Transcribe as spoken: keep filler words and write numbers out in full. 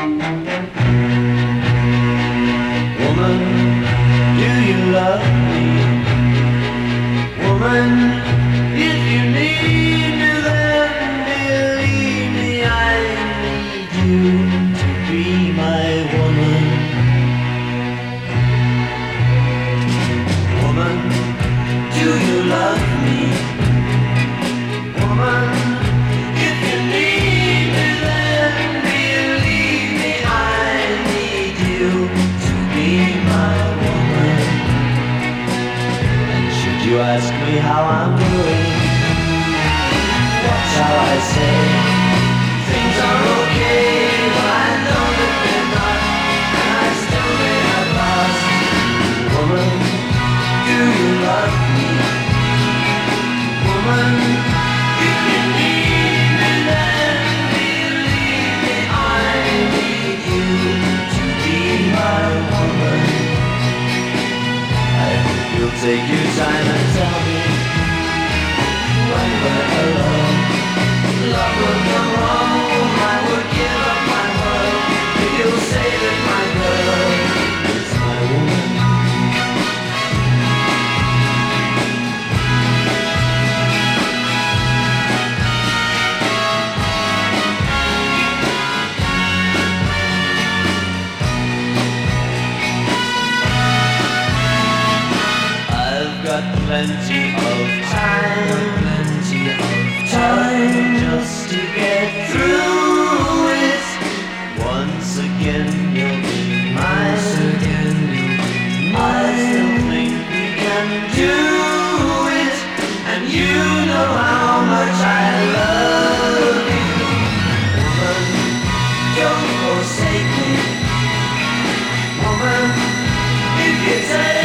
Woman, do you love me? Woman, if you need me, then believe me, I need you to be my woman. Woman, do you love me? Woman, if you need me, then believe me, I need you to be my woman. And should you ask me how I'm doing, what shall I say? Things are okay, but I know that they're not, and I still may have lost. Woman, do you love me? Woman, if you need me, then believe me, I need you to be my woman. I hope you'll take your time and tell me when we're alone. Love will come home, I would give up my world if you'll say that my girl is my woman. Got plenty of time, plenty of time just to get through it. Once again you'll be mine, once again you'll be mine. I still think we can do it, and you know how much I love you. Woman, don't forsake me. Woman, if you take